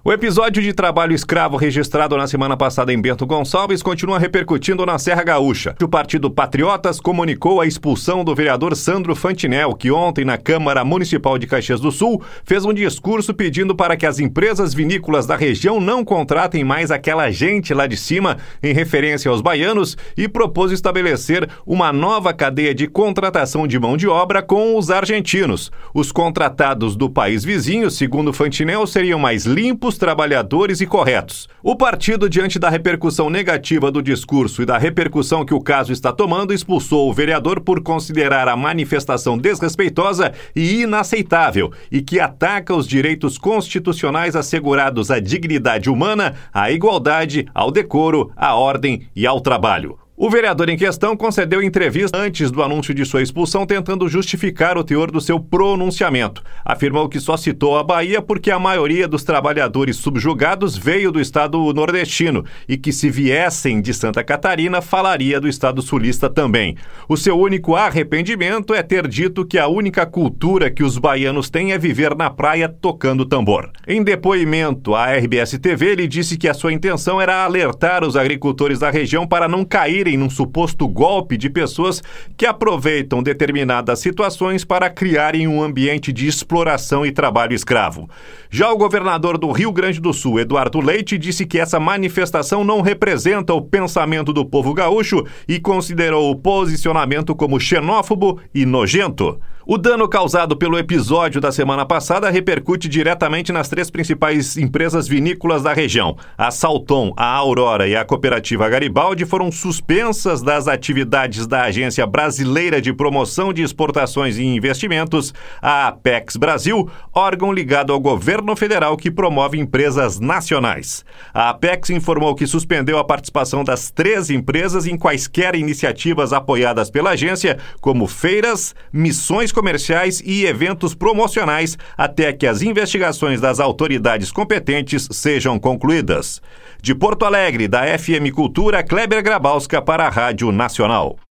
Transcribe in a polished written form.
O episódio de trabalho escravo registrado na semana passada em Bento Gonçalves continua repercutindo na Serra Gaúcha. O Partido Patriotas comunicou a expulsão do vereador Sandro Fantinel, que ontem na Câmara Municipal de Caxias do Sul fez um discurso pedindo para que as empresas vinícolas da região não contratem mais aquela gente lá de cima, em referência aos baianos, e propôs estabelecer uma nova cadeia de contratação de mão de obra com os argentinos. Os contratados do país vizinho, segundo Fantinel, seriam mais limpos, trabalhadores e corretos. O partido, diante da repercussão negativa do discurso e da repercussão que o caso está tomando, expulsou o vereador por considerar a manifestação desrespeitosa e inaceitável e que ataca os direitos constitucionais assegurados à dignidade humana, à igualdade, ao decoro, à ordem e ao trabalho. O vereador em questão concedeu entrevista antes do anúncio de sua expulsão, tentando justificar o teor do seu pronunciamento. Afirmou que só citou a Bahia porque a maioria dos trabalhadores subjugados veio do estado nordestino e que, se viessem de Santa Catarina, falaria do estado sulista também. O seu único arrependimento é ter dito que a única cultura que os baianos têm é viver na praia tocando tambor. Em depoimento à RBS-TV, ele disse que a sua intenção era alertar os agricultores da região para não caírem num suposto golpe de pessoas que aproveitam determinadas situações para criarem um ambiente de exploração e trabalho escravo. Já o governador do Rio Grande do Sul, Eduardo Leite, disse que essa manifestação não representa o pensamento do povo gaúcho e considerou o posicionamento como xenófobo e nojento. O dano causado pelo episódio da semana passada repercute diretamente nas três principais empresas vinícolas da região. A Salton, a Aurora e a Cooperativa Garibaldi foram suspensas das atividades da Agência Brasileira de Promoção de Exportações e Investimentos, a Apex Brasil, órgão ligado ao governo federal que promove empresas nacionais. A Apex informou que suspendeu a participação das três empresas em quaisquer iniciativas apoiadas pela agência, como feiras, missões comerciais e eventos promocionais, até que as investigações das autoridades competentes sejam concluídas. De Porto Alegre, da FM Cultura, Kleber Grabowska para a Rádio Nacional.